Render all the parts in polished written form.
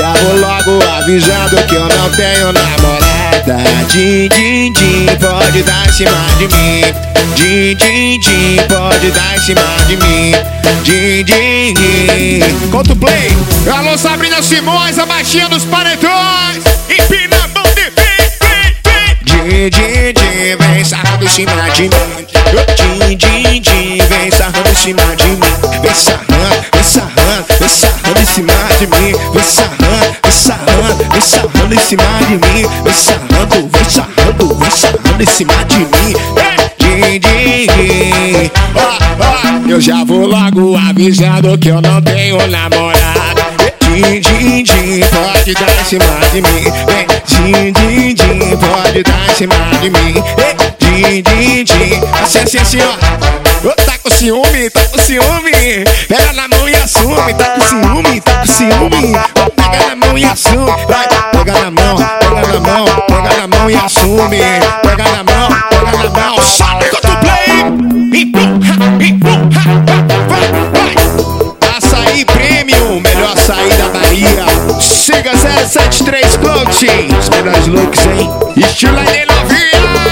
já vou logo avisando que eu não tenho namorada. Din, din, din, pode dar em cima de mim. Din, din, din, pode dar em cima de mim. Din, din, din. Conta o play. Alô, Sabrina Simões, a baixinha dos paredões. Empina a mão de din, din, din, vem sarrando em cima de mim. Din, din, din, vem sarrando em cima de mim. Vem sarrando, vem sarrando, vem sarrando em cima de mim. Vem sarrando, vem sarrando, vem sarrando em cima de mim. Vem sarrando, vem sarrando, vem sarrando em cima de mim. Din, din, din. Eu já vou logo avisando que eu não tenho namorada. Din, din, din, pode dar em cima de mim. Din, din, din, pode dar em cima de mim. Din, din, din. Assim, assim, assim, ó. Tá com ciúme, tá com ciúme. Pega na mão e assume. Tá com ciúme, tá com ciúme. Pega na mão e assume. Vai, pega na mão, pega na mão, pega na mão e assume. Pega na mão, pega na mão. Sobe com o play. Empurra, empurra. Vai, vai. Açaí Premium, melhor açaí da Bahia. Siga 073 Coaching. Os melhores looks, hein? Estilo aí novinha.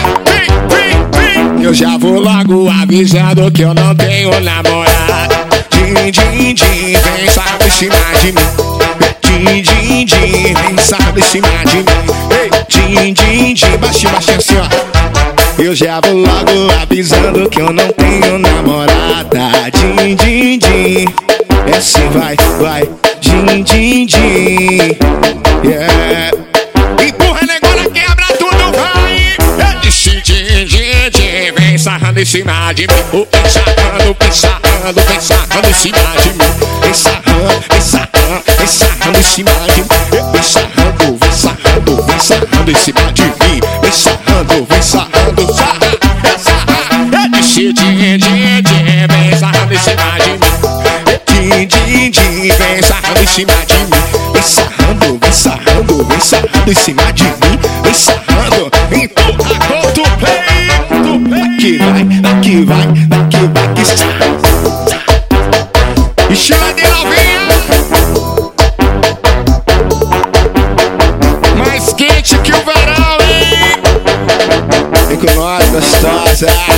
Eu já vou logo avisando que eu não tenho namorada. Din, din, din, vem sarrando em cima de mim. Din, din, din, vem sarrando em cima de mim. Din, din, din, baixinho, baixinho assim, ó. Eu já vou logo avisando que eu não tenho namorada. Din, din, din, é assim, vai, vai. Din, din, din, yeah. Empurra, negócio, quebra tudo, vai. Eu disse din, din, din, vem sarrando em cima de mim. Vem sarrando, vem sarrando, vem sarrando em cima de mim. Vem sarrando, vem sarrando, vem sarrando em cima de mim. Vem sarrando, vem sarrando, vem sarrando em cima de mim. Vem sarrando, vem sarrando, sarra, vem sarra. Eu disse din, din, din, vem sarrando em cima de mim. Din, din, din, vem sarrando em cima de mim. Vem sarrando, vem sarrando, vem sarrando em cima de mim. Vem sarrando, empurra contra o play. Daqui vai, daqui vai, daqui vai que sai. Estilo de novinha. Mais quente que o verão, hein? Vem com nós, gostosa.